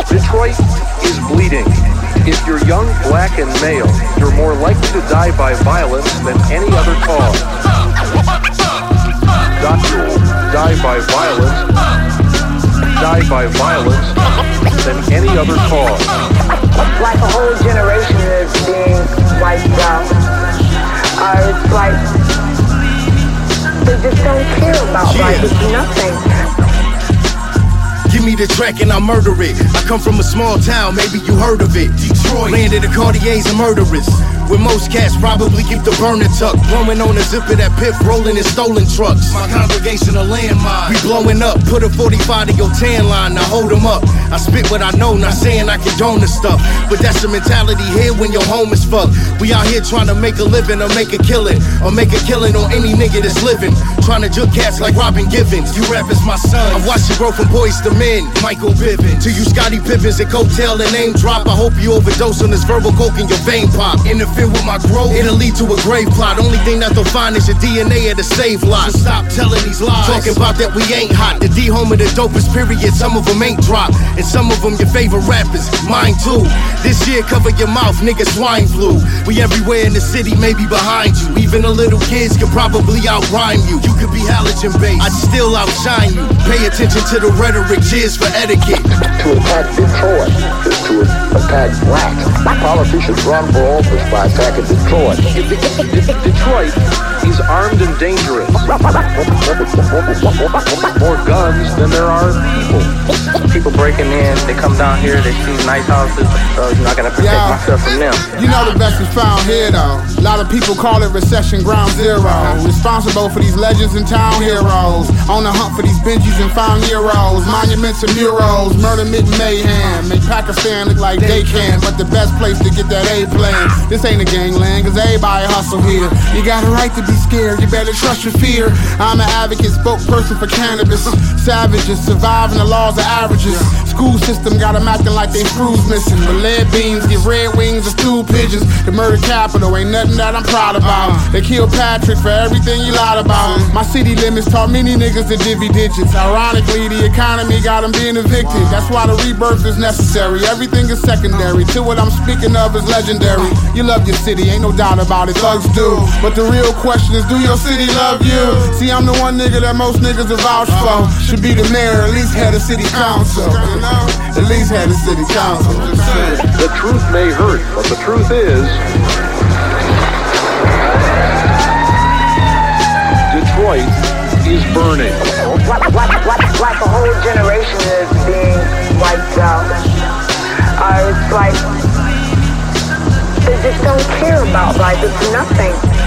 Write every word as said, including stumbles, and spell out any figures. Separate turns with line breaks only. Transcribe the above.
Detroit is bleeding. If you're young, black, and male, you're more likely to die by violence than any other cause. Doctors die by violence, die by violence than any other cause.
Like a whole generation is being wiped out. Uh, it's like they just don't care about
yeah.
life. It's nothing.
Give me the track and I'll murder it. I come from a small town, maybe you heard of it. Detroit, landed the Cartiers and murderers. Where most cats probably keep the burner tucked. Blowing on the zip of that pip, rolling in stolen trucks. My congregation a landmine. We blowing up, put a forty-five to your tan line, now hold them up. I spit what I know, not saying I condone the stuff. But that's the mentality here when your home is fucked. We out here trying to make a living or make a killing. Or make a killing on any nigga that's living. Trying to juke cats like Robin Givens. You rap as my son. I watched you grow from boys to men. Michael Bivins. To you Scottie Pippins and Coattail and name drop. I hope you overdose on this verbal coke in your vein pop. Interfere with my growth, it'll lead to a grave plot. Only thing that they'll find is your D N A at the save lot. So stop telling these lies. Talking about that we ain't hot. The D home of the dopest period. Some of them ain't dropped. And some of them your favorite rappers. Mine too. This year cover your mouth, nigga, swine flu. We everywhere in the city, maybe behind you. Even the little kids could probably outrhyme you. You could be halogen based, I'd still outshine you. Pay attention to the rhetoric, cheers for etiquette.
To attack Detroit is to attack blacks. Politicians run for office by attacking Detroit.
Detroit is armed and dangerous. More guns than there are people.
People breaking in, they come down here, they see nice houses, so you're not gonna protect
yeah.
myself from them.
You know the best is found here though. A lot of people call it recession ground zero. Responsible for these legends and town heroes. On the hunt for these Benjis and found heroes. Monuments and murals, murder, myth, mayhem. Make Pakistan look like they can, but the best place to get that A plane. This ain't a gangland, cause everybody hustle here. You got a right to be scared, you better trust your fear. I'm an advocate, spokesperson for cannabis. Savages surviving the laws of averages. School system got them acting like they screws missing. But lead beans get red wings and stool pigeons. The murder capital ain't nothing that I'm proud about. They killed Patrick for everything you lied about. My city limits taught many niggas to divvy digits. Ironically, the economy got them being evicted. That's why the rebirth is necessary. Everything is secondary. To what I'm speaking of is legendary. You love your city, ain't no doubt about it. Thugs do. But the real question is, do your city love you? See, I'm the one nigga that most niggas are vouch for. Should be the mayor, at least head of city council. You know? At least head of city council.
The truth may hurt, but the truth is, Detroit is burning.
Like a whole generation is being wiped out. Uh, it's like they just don't care about life. It's nothing.